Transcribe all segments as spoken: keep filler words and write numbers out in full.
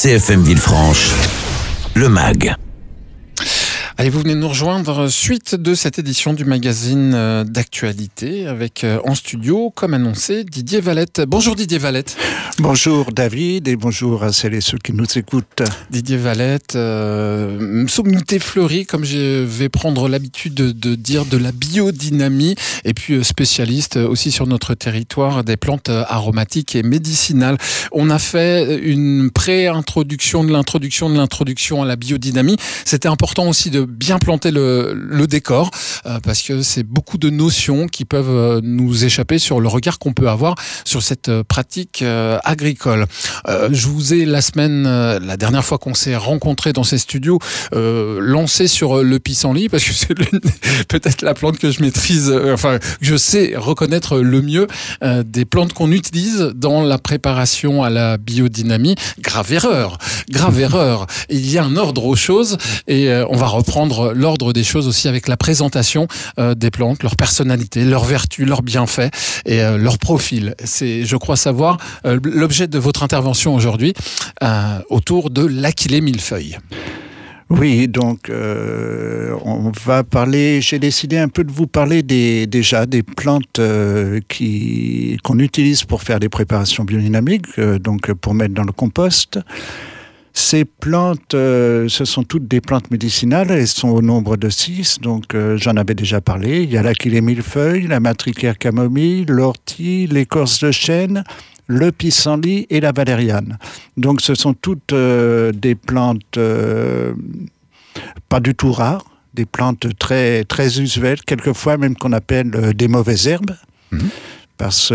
C F M Villefranche, le M A G. Allez, vous venez de nous rejoindre, suite de cette édition du magazine d'actualité avec en studio, comme annoncé, Didier Valette. Bonjour Didier Valette. Bonjour David et bonjour à celles et ceux qui nous écoutent. Didier Valette, euh, sommité fleurie, comme je vais prendre l'habitude de, de dire, de la biodynamie, et puis spécialiste aussi sur notre territoire des plantes aromatiques et médicinales. On a fait une pré-introduction de l'introduction de l'introduction à la biodynamie. C'était important aussi de bien planter le, le décor, euh, parce que c'est beaucoup de notions qui peuvent euh, nous échapper sur le regard qu'on peut avoir sur cette euh, pratique euh, agricole. Euh, je vous ai la semaine, euh, la dernière fois qu'on s'est rencontrés dans ces studios, euh, lancé sur le pissenlit, parce que c'est l'une, peut-être la plante que je maîtrise, euh, enfin que je sais reconnaître le mieux euh, des plantes qu'on utilise dans la préparation à la biodynamie. Grave erreur, grave erreur. Il y a un ordre aux choses et euh, on va reprendre l'ordre des choses aussi avec la présentation euh, des plantes, leur personnalité, leurs vertus, leurs bienfaits et euh, leur profil. C'est, je crois savoir, euh, l'objet de votre intervention aujourd'hui euh, autour de l'Achillée millefeuille. Oui, donc euh, on va parler, j'ai décidé un peu de vous parler des, déjà des plantes euh, qui, qu'on utilise pour faire des préparations biodynamiques, euh, donc pour mettre dans le compost. Ces plantes, euh, ce sont toutes des plantes médicinales, elles sont au nombre de six, donc euh, j'en avais déjà parlé. Il y a l'Achillée millefeuille, la matricaire camomille, l'ortie, l'écorce de chêne, le pissenlit et la valériane. Donc ce sont toutes euh, des plantes euh, pas du tout rares, des plantes très, très usuelles, quelquefois même qu'on appelle euh, des mauvaises herbes. Mmh. Parce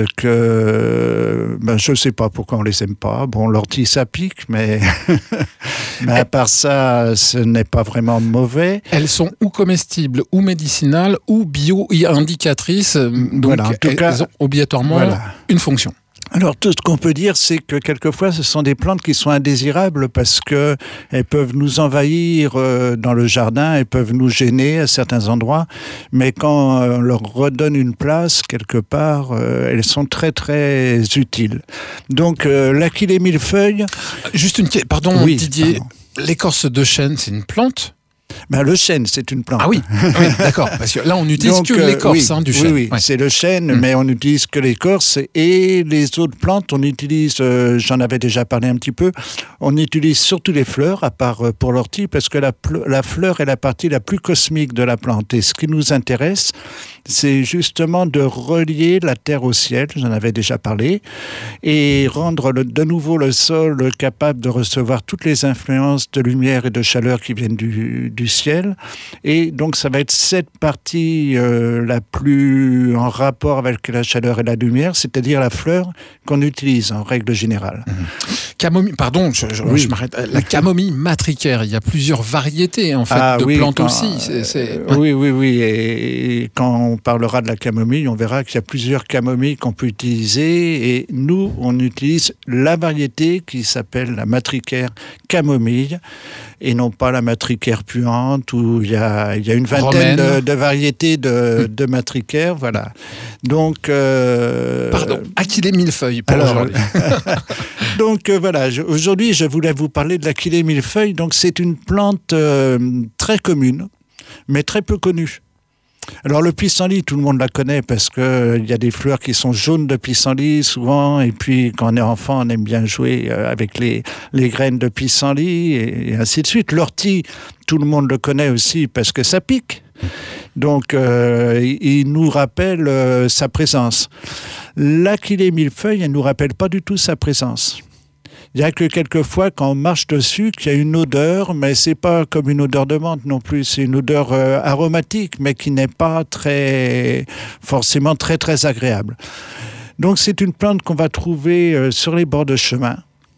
que ben, je ne sais pas pourquoi on ne les aime pas. Bon, l'ortie, ça pique, mais, mais à part ça, ce n'est pas vraiment mauvais. Elles sont ou comestibles, ou médicinales, ou bio-indicatrices. Donc, voilà, en tout elles cas, ont obligatoirement voilà. une fonction. Alors, tout ce qu'on peut dire, c'est que quelquefois, ce sont des plantes qui sont indésirables parce qu'elles peuvent nous envahir euh, dans le jardin, elles peuvent nous gêner à certains endroits, mais quand on leur redonne une place, quelque part, euh, elles sont très, très utiles. Donc, euh, l'Achillée millefeuille... Juste une question, pardon oui, Didier, pardon. L'écorce de chêne, c'est une plante ? Ben, le chêne, c'est une plante. Ah oui, oui d'accord. Parce que là, on n'utilise Donc, que l'écorce euh, oui, hein, du chêne. Oui, oui, ouais. c'est le chêne, mmh. mais on n'utilise que l'écorce. Et les autres plantes, on utilise, euh, j'en avais déjà parlé un petit peu, on utilise surtout les fleurs, à part euh, pour l'ortie, parce que la, la fleur est la partie la plus cosmique de la plante. Et ce qui nous intéresse, c'est justement de relier la terre au ciel, j'en avais déjà parlé, et rendre le, de nouveau le sol capable de recevoir toutes les influences de lumière et de chaleur qui viennent du, du ciel. Et donc, ça va être cette partie euh, la plus en rapport avec la chaleur et la lumière, c'est-à-dire la fleur qu'on utilise en règle générale. Mmh. Camomille, pardon, je, je, oui. je m'arrête. La camomille matricaire, il y a plusieurs variétés en fait ah, de oui, plantes quand, aussi. C'est, c'est... Euh, oui, oui, oui. Et, et quand on parlera de la camomille, on verra qu'il y a plusieurs camomilles qu'on peut utiliser. Et nous, on utilise la variété qui s'appelle la matricaire camomille et non pas la matricaire puante où il y a, il y a une vingtaine de, de variétés de, de matricaires. Voilà. Donc, euh, pardon, Achillée millefeuille pour alors, aujourd'hui. Donc euh, voilà, je, aujourd'hui je voulais vous parler de l'Achillée millefeuille. Donc c'est une plante euh, très commune, mais très peu connue. Alors le pissenlit, tout le monde la connaît parce qu'il euh, y a des fleurs qui sont jaunes de pissenlit souvent, et puis quand on est enfant, on aime bien jouer euh, avec les, les graines de pissenlit et, et ainsi de suite. L'ortie, tout le monde le connaît aussi parce que ça pique. Donc euh, il, il nous rappelle euh, sa présence. L'Achillée millefeuille, elle ne nous rappelle pas du tout sa présence. Il n'y a que quelquefois, quand on marche dessus, qu'il y a une odeur, mais ce n'est pas comme une odeur de menthe non plus. C'est une odeur euh, aromatique, mais qui n'est pas très, forcément très, très agréable. Donc, c'est une plante qu'on va trouver euh, sur les bords de chemin,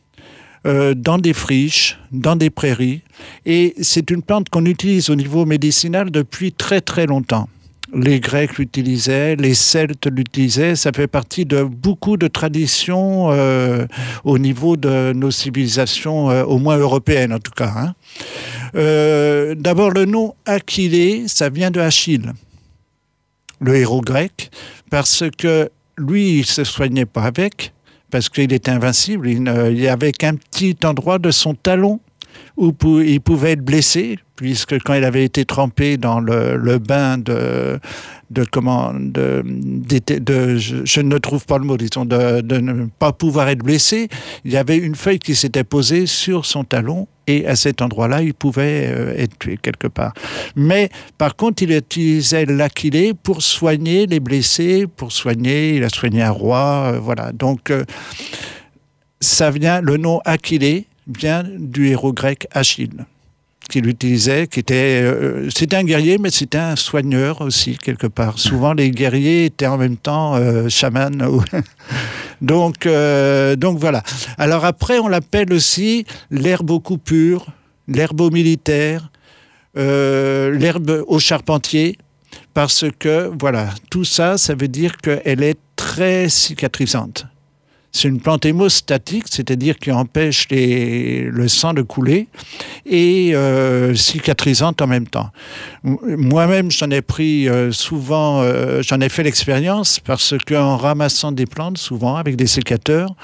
euh, dans des friches, dans des prairies. Et c'est une plante qu'on utilise au niveau médicinal depuis très, très longtemps. Les Grecs l'utilisaient, les Celtes l'utilisaient, ça fait partie de beaucoup de traditions euh, au niveau de nos civilisations, euh, au moins européennes en tout cas. Hein. Euh, d'abord, le nom Achillée, ça vient de Achille, le héros grec, parce que lui, il ne se soignait pas avec, parce qu'il était invincible. Il n'y avait qu'un petit endroit de son talon où il pouvait être blessé, puisque quand il avait été trempé dans le, le bain de, de comment, de, de, de je, je ne trouve pas le mot, disons, de, de ne pas pouvoir être blessé, il y avait une feuille qui s'était posée sur son talon, et à cet endroit-là, il pouvait euh, être tué quelque part. Mais par contre, il utilisait l'achillée pour soigner les blessés, pour soigner, il a soigné un roi, euh, voilà. Donc, euh, ça vient, le nom Achillée vient du héros grec Achille, qui l'utilisait, qui était, euh, c'était un guerrier, mais c'était un soigneur aussi, quelque part. Souvent, les guerriers étaient en même temps euh, chamans. donc, euh, donc, voilà. Alors après, on l'appelle aussi l'herbe au coupures, l'herbe au militaire, euh, l'herbe au charpentier, parce que, voilà, tout ça, ça veut dire qu'elle est très cicatrisante. C'est une plante hémostatique, c'est-à-dire qui empêche les, le sang de couler et euh, cicatrisante en même temps. Moi-même, j'en ai pris euh, souvent, euh, j'en ai fait l'expérience parce qu'en ramassant des plantes, souvent avec des sécateurs,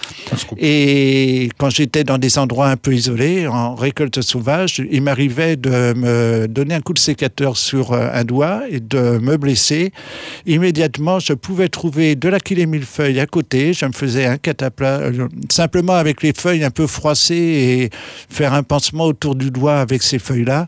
et quand j'étais dans des endroits un peu isolés, en récolte sauvage, il m'arrivait de me donner un coup de sécateur sur un doigt et de me blesser. Immédiatement, je pouvais trouver de l'achillée millefeuille à côté, je me faisais un plat, simplement avec les feuilles un peu froissées et faire un pansement autour du doigt avec ces feuilles-là.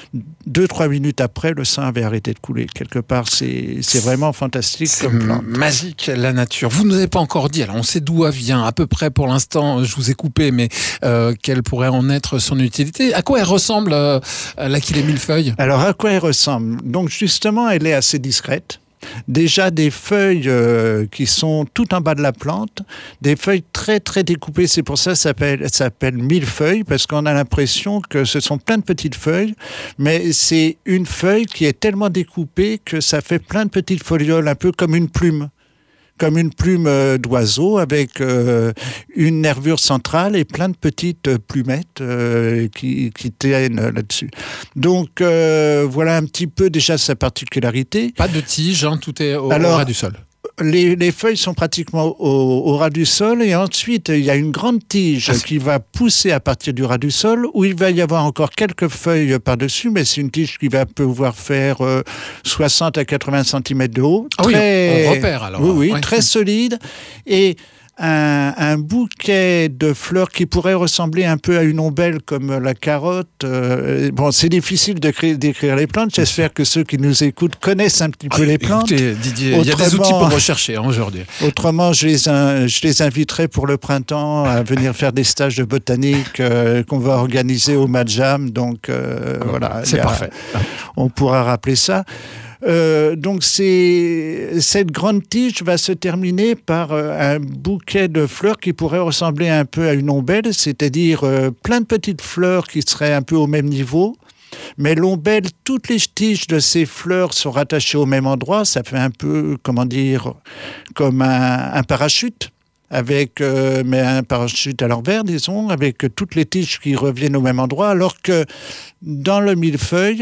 Deux, trois minutes après, le sang avait arrêté de couler. Quelque part, c'est, c'est vraiment fantastique c'est comme plante. Magique, la nature. Vous ne nous avez pas encore dit, alors on sait d'où elle vient, à peu près pour l'instant, je vous ai coupé, mais euh, quelle pourrait en être son utilité? À quoi elle ressemble, euh, l'achillée millefeuille? Alors, à quoi elle ressemble? Donc, justement, elle est assez discrète. Déjà des feuilles euh, qui sont tout en bas de la plante, des feuilles très très découpées, c'est pour ça que ça s'appelle, ça s'appelle millefeuille, parce qu'on a l'impression que ce sont plein de petites feuilles, mais c'est une feuille qui est tellement découpée que ça fait plein de petites folioles, un peu comme une plume. Comme une plume euh, d'oiseau avec euh, une nervure centrale et plein de petites euh, plumettes euh, qui, qui tiennent euh, là-dessus. Donc euh, voilà un petit peu déjà sa particularité. Pas de tige, hein, tout est au, Alors, au ras du sol. Les, les feuilles sont pratiquement au, au ras du sol et ensuite il y a une grande tige qui va pousser à partir du ras du sol où il va y avoir encore quelques feuilles par-dessus, mais c'est une tige qui va pouvoir faire euh, soixante à quatre-vingts centimètres de haut. Ah très, oui, on repère alors. Oui, oui, ouais. très solide et Un, un bouquet de fleurs qui pourrait ressembler un peu à une ombelle comme la carotte. Euh, bon, c'est difficile de créer, d'écrire les plantes. J'espère que ceux qui nous écoutent connaissent un petit peu les plantes. Écoutez, Didier, il y a des outils pour rechercher hein, aujourd'hui. Autrement, je les, je les inviterai pour le printemps à venir faire des stages de botanique euh, qu'on va organiser au Madjam. Donc, euh, voilà. C'est parfait. On pourra rappeler ça. Euh, donc c'est, cette grande tige va se terminer par euh, un bouquet de fleurs qui pourrait ressembler un peu à une ombelle, c'est-à-dire euh, plein de petites fleurs qui seraient un peu au même niveau. Mais l'ombelle, toutes les tiges de ces fleurs sont rattachées au même endroit. Ça fait un peu, comment dire, comme un, un parachute. Avec, euh, mais un parachute à l'envers, disons, avec toutes les tiges qui reviennent au même endroit, alors que dans le millefeuille,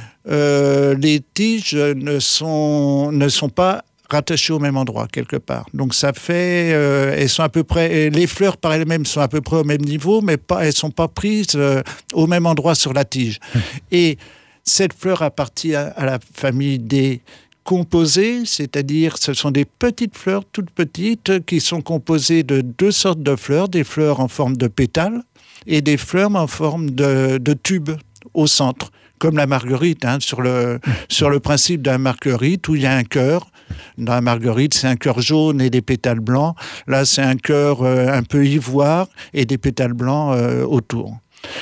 Euh, les tiges ne sont, ne sont pas rattachées au même endroit, quelque part. Donc ça fait... Euh, elles sont à peu près... Les fleurs par elles-mêmes sont à peu près au même niveau, mais pas, elles ne sont pas prises euh, au même endroit sur la tige. Et cette fleur appartient à, à la famille des composées, c'est-à-dire ce sont des petites fleurs, toutes petites, qui sont composées de deux sortes de fleurs, des fleurs en forme de pétales et des fleurs en forme de, de tube au centre. Comme la marguerite, hein, sur, le, sur le principe d'un marguerite où il y a un cœur. Dans la marguerite, c'est un cœur jaune et des pétales blancs. Là, c'est un cœur euh, un peu ivoire et des pétales blancs euh, autour.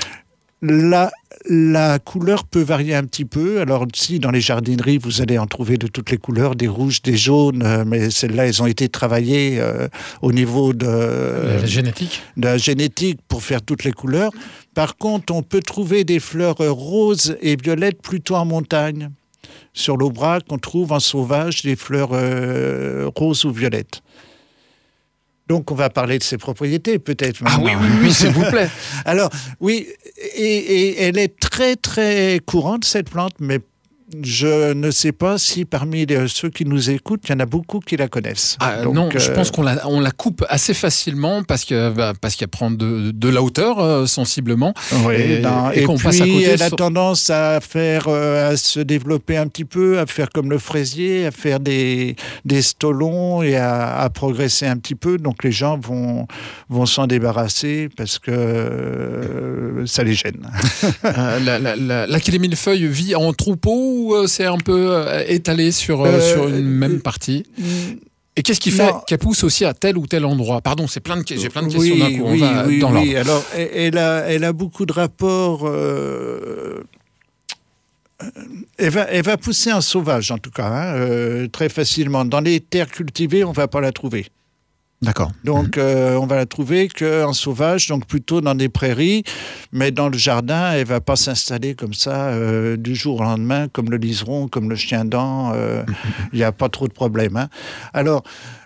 La, la couleur peut varier un petit peu. Alors, si dans les jardineries, vous allez en trouver de toutes les couleurs, des rouges, des jaunes, euh, mais celles-là, elles ont été travaillées euh, au niveau de, euh, la génétique. de la génétique pour faire toutes les couleurs. Par contre, on peut trouver des fleurs roses et violettes plutôt en montagne. Sur l'Aubrac, on trouve en sauvage des fleurs euh, roses ou violettes. Donc, on va parler de ses propriétés, peut-être. Ah oui, oui, oui, s'il vous plaît. Alors, oui, et, et elle est très, très courante, cette plante, mais je ne sais pas si parmi les, ceux qui nous écoutent, il y en a beaucoup qui la connaissent. Ah, Donc, non, euh, je pense qu'on la, on la coupe assez facilement parce que bah, parce qu'elle prend de, de la hauteur euh, sensiblement. Oui, et, non, et et qu'on puis passe à côté. elle a sur- tendance à faire, euh, à se développer un petit peu, à faire comme le fraisier, à faire des, des stolons et à, à progresser un petit peu. Donc les gens vont, vont s'en débarrasser parce que euh, ça les gêne. Euh, la, la, la, la qu'il millefeuille vit en troupeau ou euh, c'est un peu euh, étalé sur, euh, Euh, sur une même euh, partie? Et qu'est-ce qui fait non. qu'elle pousse aussi à tel ou tel endroit? Pardon, c'est plein de, j'ai plein de questions Oui, d'un coup. oui, On va oui, dans oui. l'ordre. Alors, elle, elle a, elle a beaucoup de rapports. Euh, elle, va, elle va pousser en sauvage, en tout cas, hein, euh, très facilement. Dans les terres cultivées, on ne va pas la trouver. D'accord. Donc, euh, on va la trouver qu'en sauvage, donc plutôt dans des prairies, mais dans le jardin, elle ne va pas s'installer comme ça euh, du jour au lendemain, comme le liseron, comme le chien-dent. Il n'y a pas trop de problème. Hein. Alors,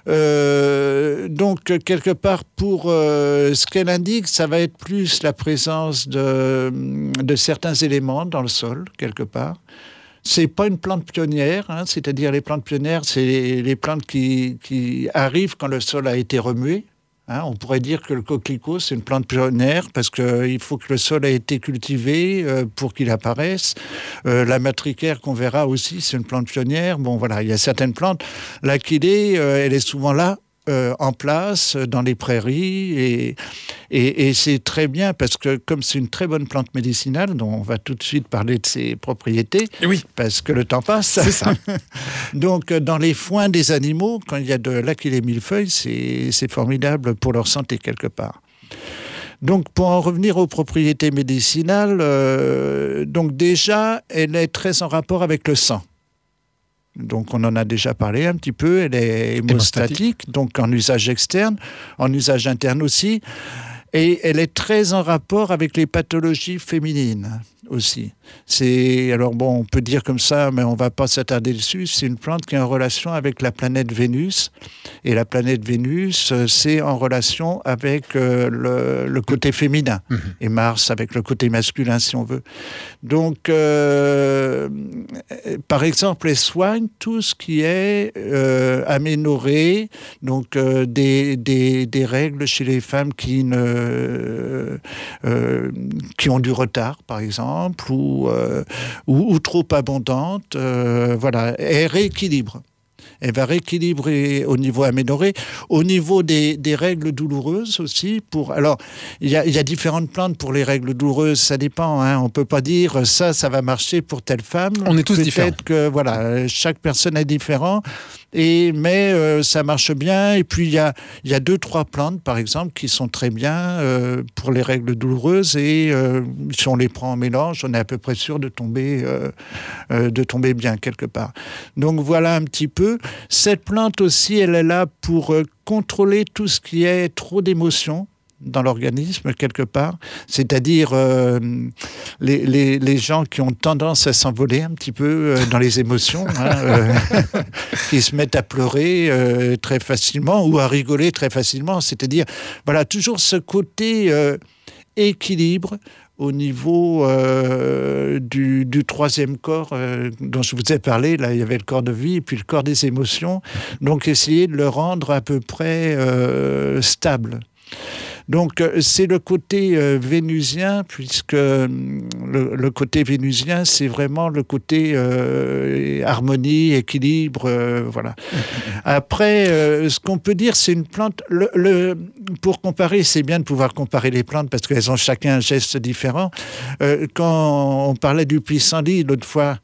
euh, donc, quelque part, pour euh, ce qu'elle indique, ça va être plus la présence de, de certains éléments dans le sol, quelque part. C'est pas une plante pionnière, hein, c'est-à-dire les plantes pionnières, c'est les, les plantes qui, qui arrivent quand le sol a été remué. Hein, on pourrait dire que le coquelicot, c'est une plante pionnière parce qu'il faut que le sol ait été cultivé euh, pour qu'il apparaisse. Euh, la matricaire qu'on verra aussi, c'est une plante pionnière. Bon, voilà, il y a certaines plantes. L'achillée, euh, elle est souvent là, euh, en place, dans les prairies. Et, et, et c'est très bien parce que comme c'est une très bonne plante médicinale, dont on va tout de suite parler de ses propriétés, Oui. parce que le temps passe. C'est ça. Donc, dans les foins des animaux, quand il y a de l'achillée millefeuille, c'est, c'est formidable pour leur santé, quelque part. Donc, pour en revenir aux propriétés médicinales, euh, donc déjà, elle est très en rapport avec le sang. Donc, on en a déjà parlé un petit peu. Elle est hémostatique, Hémostatique. donc en usage externe, en usage interne aussi. Et elle est très en rapport avec les pathologies féminines aussi. C'est, alors bon, on peut dire comme ça, mais on ne va pas s'attarder dessus. C'est une plante qui est en relation avec la planète Vénus. Et la planète Vénus, c'est en relation avec euh, le, le côté féminin. Mmh. Et Mars avec le côté masculin, si on veut. Donc, euh, par exemple, elle soigne tout ce qui est euh, aménorrhée, donc euh, des, des, des règles chez les femmes qui ne Euh, euh, qui ont du retard, par exemple, ou, euh, ou, ou trop abondantes. Euh, voilà, elle rééquilibre. Elle va rééquilibrer au niveau amélioré, au niveau des, des règles douloureuses aussi. Pour, alors, il y a, il y a différentes plantes pour les règles douloureuses, ça dépend. Hein, on ne peut pas dire ça, ça va marcher pour telle femme. On est tous Peut-être différents. Peut-être que voilà, chaque personne est différent. Et, mais euh, ça marche bien. Et puis, il y a, il y a deux, trois plantes, par exemple, qui sont très bien euh, pour les règles douloureuses. Et euh, si on les prend en mélange, on est à peu près sûr de tomber, euh, euh, de tomber bien quelque part. Donc, voilà un petit peu. Cette plante aussi, elle est là pour euh, contrôler tout ce qui est trop d'émotions dans l'organisme, quelque part. C'est-à-dire euh, les, les, les gens qui ont tendance à s'envoler un petit peu euh, dans les émotions, hein, euh, qui se mettent à pleurer euh, très facilement ou à rigoler très facilement. C'est-à-dire, voilà, toujours ce côté euh, équilibre au niveau euh, du, du troisième corps euh, dont je vous ai parlé. Là, il y avait le corps de vie et puis le corps des émotions. Donc, essayer de le rendre à peu près euh, stable. Donc, c'est le côté euh, vénusien, puisque euh, le, le côté vénusien, c'est vraiment le côté euh, harmonie, équilibre, euh, voilà. Après, euh, ce qu'on peut dire, c'est une plante... Le, le, pour comparer, c'est bien de pouvoir comparer les plantes, parce qu'elles ont chacun un geste différent. Euh, quand on parlait du pissenlit l'autre fois,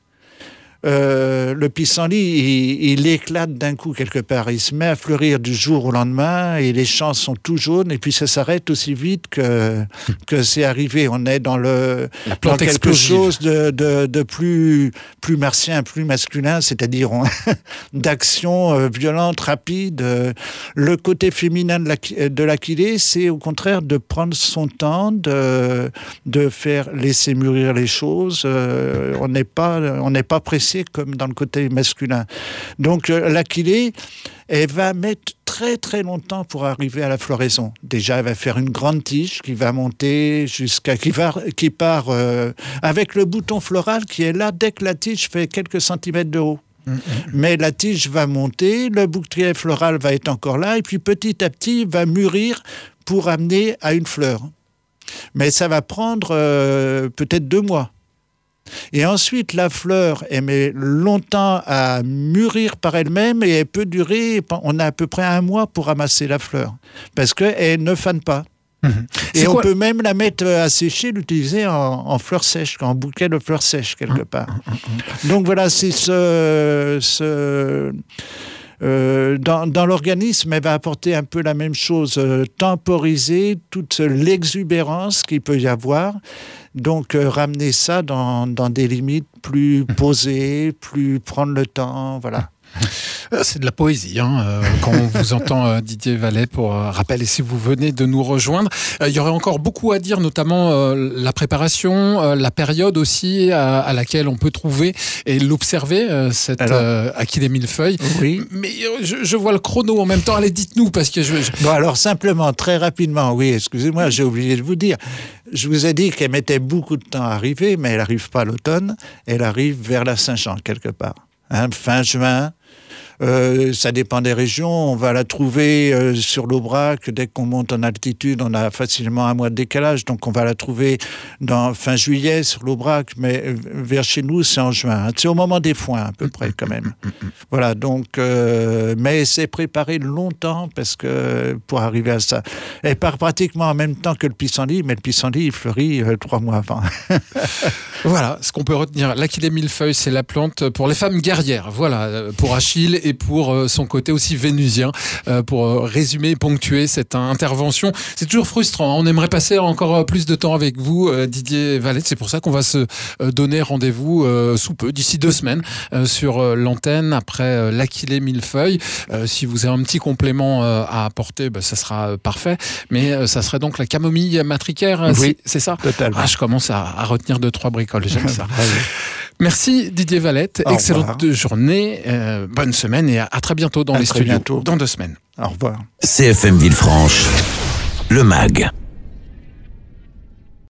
Euh, le pissenlit, il, il éclate d'un coup quelque part. Il se met à fleurir du jour au lendemain et les champs sont tout jaunes et puis ça s'arrête aussi vite que, que c'est arrivé. On est dans, le, dans quelque explosive. chose de, de, de plus, plus martien, plus masculin, c'est-à-dire on, d'action euh, violente, rapide. Le côté féminin de, la, de l'achillée, c'est au contraire de prendre son temps, de, de faire laisser mûrir les choses. Euh, on n'est pas, on n'est pas pressé comme dans le côté masculin. Donc, euh, l'achillée, elle va mettre très très longtemps pour arriver à la floraison. Déjà, elle va faire une grande tige qui va monter jusqu'à qui va qui part euh, avec le bouton floral qui est là dès que la tige fait quelques centimètres de haut. Mmh. Mais la tige va monter, le bouquet floral va être encore là, et puis petit à petit va mûrir pour amener à une fleur. Mais ça va prendre euh, peut-être deux mois. Et ensuite, la fleur, elle met longtemps à mûrir par elle-même et elle peut durer, on a à peu près un mois pour ramasser la fleur, parce qu'elle ne fane pas. Mmh. Et on peut même la mettre à sécher, l'utiliser en, en fleurs sèches, en bouquet de fleurs sèches quelque part. Mmh. Donc voilà, c'est ce... ce Euh, dans, dans l'organisme, elle va apporter un peu la même chose, euh, temporiser toute l'exubérance qu'il peut y avoir, donc euh, ramener ça dans, dans des limites plus posées, plus prendre le temps, voilà. C'est de la poésie, hein, euh, quand on vous entend euh, Didier Vallet, pour euh, rappel, et si vous venez de nous rejoindre. Euh, il y aurait encore beaucoup à dire, notamment euh, la préparation, euh, la période aussi à, à laquelle on peut trouver et l'observer, euh, cette euh, Achille et Millefeuille. Oui. Mais euh, je, je vois le chrono en même temps. Allez, dites-nous, parce que je... je... Bon, alors simplement, très rapidement, oui, excusez-moi, j'ai oublié de vous dire. Je vous ai dit qu'elle mettait beaucoup de temps à arriver, mais elle n'arrive pas à l'automne, elle arrive vers la Saint-Jean, quelque part. Hein, fin juin, euh, ça dépend des régions, on va la trouver euh, sur l'Aubrac, dès qu'on monte en altitude, on a facilement un mois de décalage, donc on va la trouver dans fin juillet sur l'Aubrac, mais euh, vers chez nous, c'est en juin. Hein, c'est au moment des foins, à peu près, quand même. Voilà, donc, euh, mais c'est préparé longtemps, parce que, pour arriver à ça. Elle part pratiquement en même temps que le pissenlit, mais le pissenlit, il fleurit euh, trois mois avant. Voilà, ce qu'on peut retenir. L'Achille et Millefeuille, c'est la plante pour les femmes guerrières. Voilà, pour Achille et pour euh, son côté aussi vénusien, euh, pour euh, résumer et ponctuer cette euh, intervention. C'est toujours frustrant, hein. On aimerait passer encore plus de temps avec vous, euh, Didier Vallet. C'est pour ça qu'on va se euh, donner rendez-vous euh, sous peu, d'ici deux semaines, euh, sur euh, l'antenne, après euh, l'Achille et Millefeuille. Euh, si vous avez un petit complément euh, à apporter, bah, ça sera euh, parfait. Mais euh, ça serait donc la camomille matricaire, euh, oui, c'est, c'est ça? Totalement. Ah, je commence à, à retenir deux, trois bricoles, j'aime ça. Merci Didier Vallet, Au excellente revoir. journée, euh, bonne semaine et à, à très bientôt dans à les très studios, bientôt. dans deux semaines. Au revoir. C F M Villefranche, le M A G.